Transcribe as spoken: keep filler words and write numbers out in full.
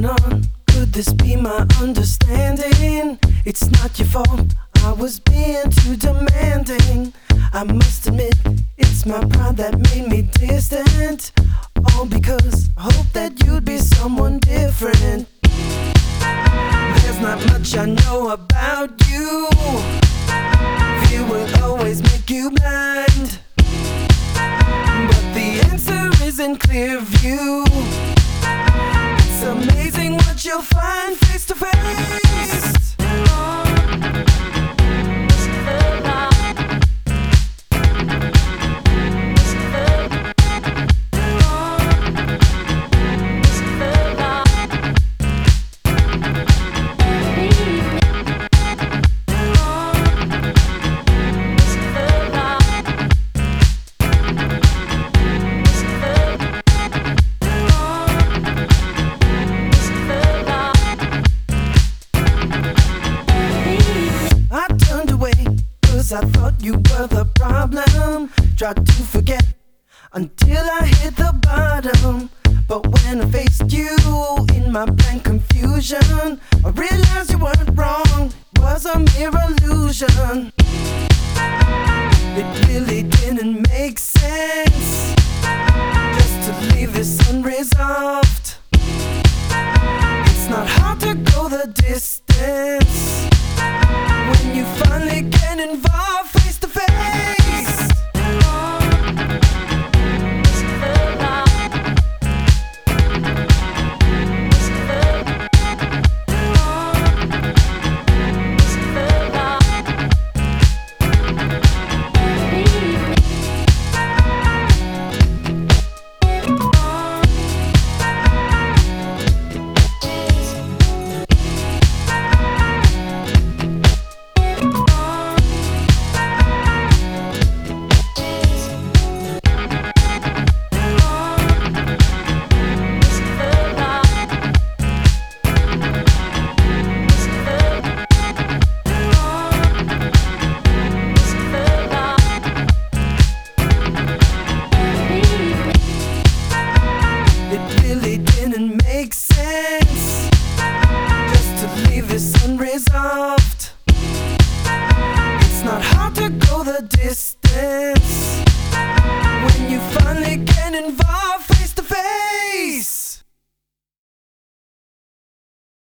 going on? Could this be my understanding? It's not your fault, I was being too demanding. I must admit, it's my pride that made me distant. All because I hope that you'd be someone different. There's not much I know about you. Fear will always make you blind, but the answer is in clear view. It's amazing what you'll find face to face. I thought you were the problem. Tried to forget until I hit the bottom. But when I faced you in my blank confusion, I realized you weren't wrong, it was a mere illusion. It really didn't make sense just to leave this unresolved. It's not hard to go the distance.